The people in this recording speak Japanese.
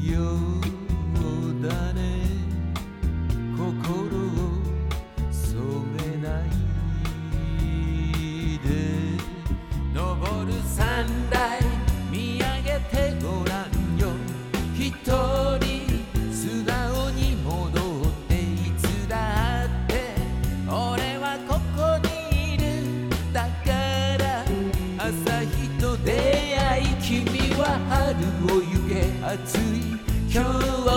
うだね心を染めないで登る三台見上げてごらんよ一人素直に戻っていつだって俺はここにいるだから朝日と出会い君は春を行け暑い今日は